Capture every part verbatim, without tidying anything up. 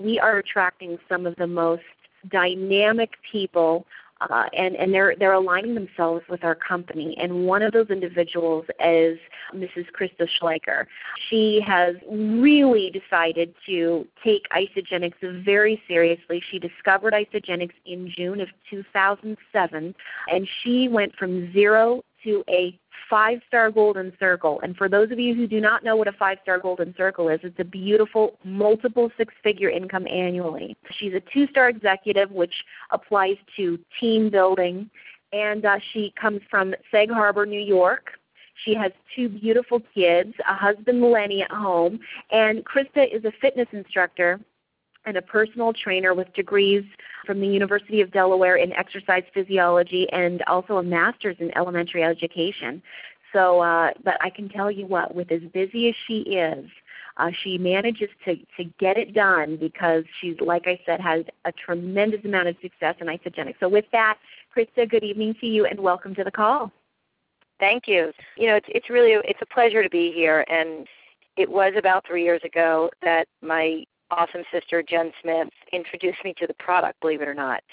we are attracting some of the most dynamic people, uh, and, and they're, they're aligning themselves with our company. And one of those individuals is Missus Krista Schleicher. She has really decided to take Isagenix very seriously. She discovered Isagenix in June of two thousand seven, and she went from zero to a five-star golden circle. And for those of you who do not know what a five-star golden circle is, it's a beautiful multiple six-figure income annually. She's a two-star executive, which applies to team building, and uh, she comes from Sag Harbor, New York. She has two beautiful kids, a husband, Lenny, at home, and Krista is a fitness instructor and a personal trainer with degrees from the University of Delaware in exercise physiology and also a master's in elementary education. So, uh, but I can tell you what, with as busy as she is, uh, she manages to, to get it done because she's, like I said, has a tremendous amount of success in Isagenix. So with that, Krista, good evening to you and welcome to the call. Thank you. You know, it's, it's really, it's a pleasure to be here, and it was about three years ago that my awesome sister, Jen Smith, introduced me to the product, believe it or not.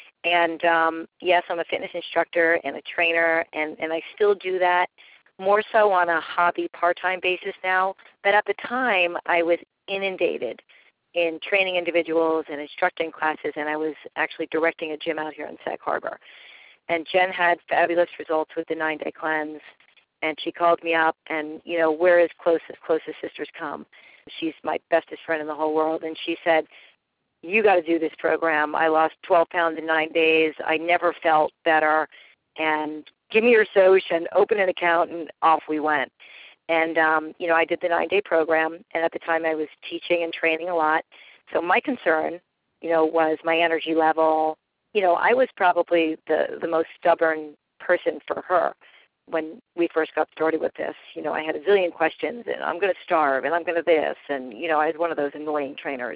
And um, yes, I'm a fitness instructor and a trainer, and, and I still do that, more so on a hobby part-time basis now. But at the time, I was inundated in training individuals and instructing classes, and I was actually directing a gym out here in Sag Harbor. And Jen had fabulous results with the nine-day cleanse, and she called me up, and, you know, we're as close as close as sisters come. She's my bestest friend in the whole world, and she said, you got to do this program. I lost twelve pounds in nine days. I never felt better, and give me your Soch and open an account, and off we went. And, um, you know, I did the nine-day program, and at the time I was teaching and training a lot. So my concern, you know, was my energy level. You know, I was probably the, the most stubborn person for her. When we first got started with this, you know, I had a zillion questions, and I'm going to starve, and I'm going to this, and, you know, I was one of those annoying trainers.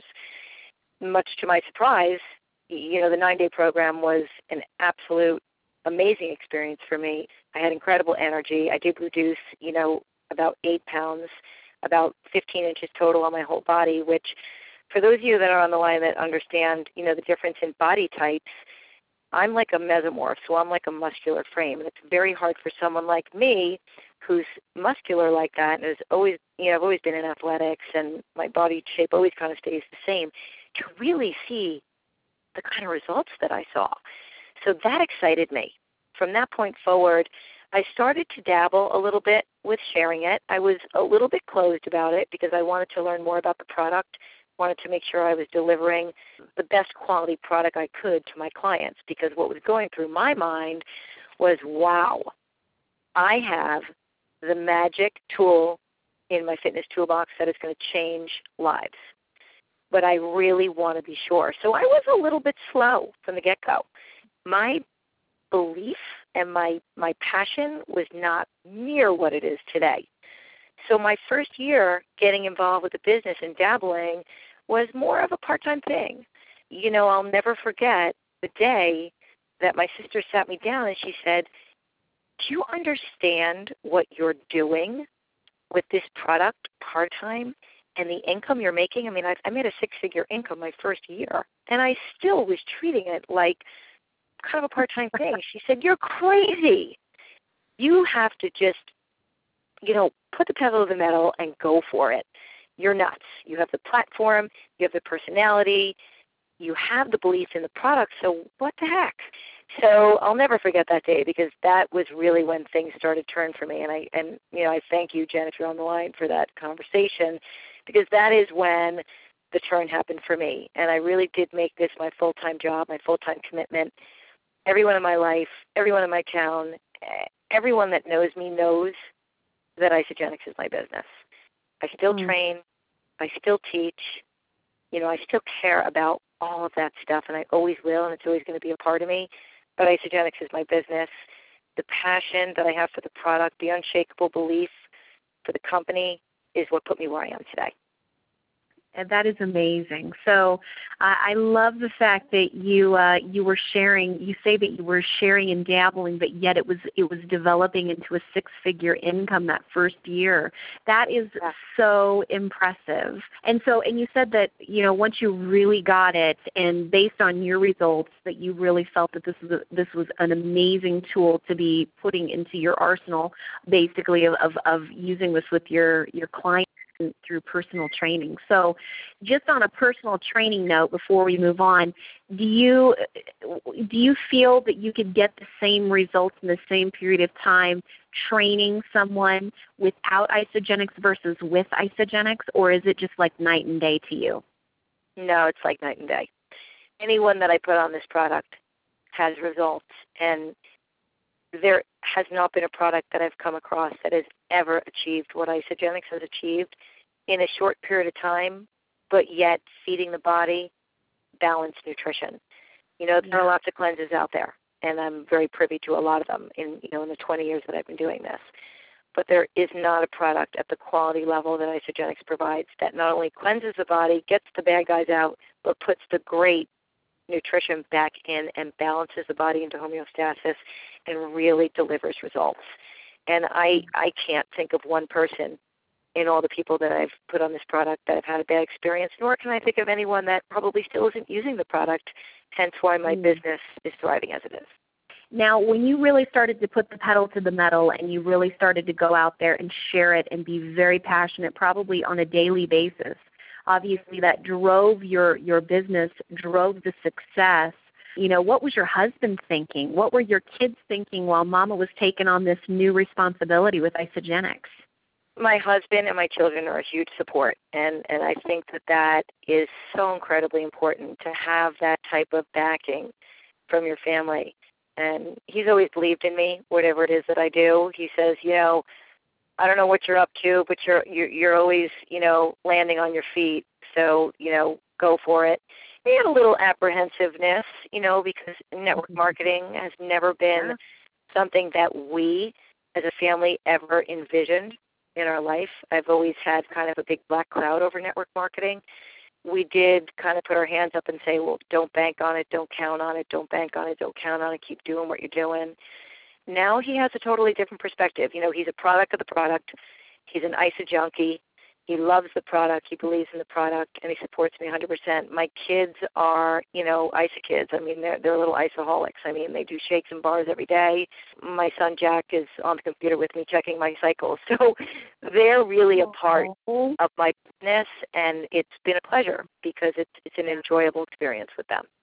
Much to my surprise, you know, the nine-day program was an absolute amazing experience for me. I had incredible energy. I did reduce, you know, about eight pounds, about fifteen inches total on my whole body, which for those of you that are on the line that understand, you know, the difference in body types, I'm like a mesomorph, so I'm like a muscular frame. And it's very hard for someone like me who's muscular like that and is always, you know, I've always been in athletics and my body shape always kind of stays the same, to really see the kind of results that I saw. So that excited me. From that point forward, I started to dabble a little bit with sharing it. I was a little bit closed about it because I wanted to learn more about the product, wanted to make sure I was delivering the best quality product I could to my clients, because what was going through my mind was, wow, I have the magic tool in my fitness toolbox that is going to change lives. But I really want to be sure. So I was a little bit slow from the get-go. My belief and my, my passion was not near what it is today. So my first year getting involved with the business and dabbling was more of a part-time thing. You know, I'll never forget the day that my sister sat me down and she said, do you understand what you're doing with this product part-time and the income you're making? I mean, I, I made a six-figure income my first year, and I still was treating it like kind of a part-time thing. She said, you're crazy. You have to just, you know, put the pedal to the metal and go for it. You're nuts. You have the platform, you have the personality, you have the belief in the product, so what the heck? So I'll never forget that day, because that was really when things started to turn for me. And I, and you know, I thank you, Jen, if you're on the line, for that conversation, because that is when the turn happened for me. And I really did make this my full-time job, my full-time commitment. Everyone in my life, everyone in my town, everyone that knows me knows that Isagenix is my business. I still mm. train. I still teach. You know, I still care about all of that stuff, and I always will, and it's always going to be a part of me. But Isagenix is my business. The passion that I have for the product, the unshakable belief for the company is what put me where I am today. And that is amazing. So uh, I love the fact that you uh, you were sharing. You say that you were sharing and dabbling, but yet it was it was developing into a six-figure income that first year. That is Yeah. so impressive. And so, and you said that you know once you really got it, and based on your results, that you really felt that this was a, this was an amazing tool to be putting into your arsenal, basically of of, of using this with your your clients through personal training. So just on a personal training note before we move on, do you do you feel that you could get the same results in the same period of time training someone without Isagenix versus with Isagenix, or is it just like night and day to you? No, it's like night and day. Anyone that I put on this product has results, and there has not been a product that I've come across that has ever achieved what Isagenix has achieved in a short period of time, but yet feeding the body balanced nutrition. You know, there are lots of cleanses out there, and I'm very privy to a lot of them in, you know, in the twenty years that I've been doing this. But there is not a product at the quality level that Isagenix provides that not only cleanses the body, gets the bad guys out, but puts the great nutrition back in and balances the body into homeostasis and really delivers results. And I, I can't think of one person in all the people that I've put on this product that have had a bad experience, nor can I think of anyone that probably still isn't using the product, hence why my mm. business is thriving as it is. Now, when you really started to put the pedal to the metal and you really started to go out there and share it and be very passionate, probably on a daily basis, obviously that drove your, your business, drove the success. You know, what was your husband thinking? What were your kids thinking while Mama was taking on this new responsibility with Isagenix? My husband and my children are a huge support, and, and I think that that is so incredibly important to have that type of backing from your family. And he's always believed in me, whatever it is that I do. He says, you know, I don't know what you're up to, but you're you're, you're always, you know, landing on your feet. So, you know, go for it. He had a little apprehensiveness, you know, because network marketing has never been yeah. something that we as a family ever envisioned in our life. I've always had kind of a big black cloud over network marketing. We did kind of put our hands up and say, well, don't bank on it, don't count on it, don't bank on it, don't count on it, keep doing what you're doing. Now he has a totally different perspective. You know, he's a product of the product. He's an I S A junkie. He loves the product. He believes in the product, and he supports me one hundred percent. My kids are, you know, I S A kids. I mean, they're, they're little ISAholics. I mean, they do shakes and bars every day. My son Jack is on the computer with me checking my cycles. So they're really a part of my business, and it's been a pleasure because it's, it's an enjoyable experience with them.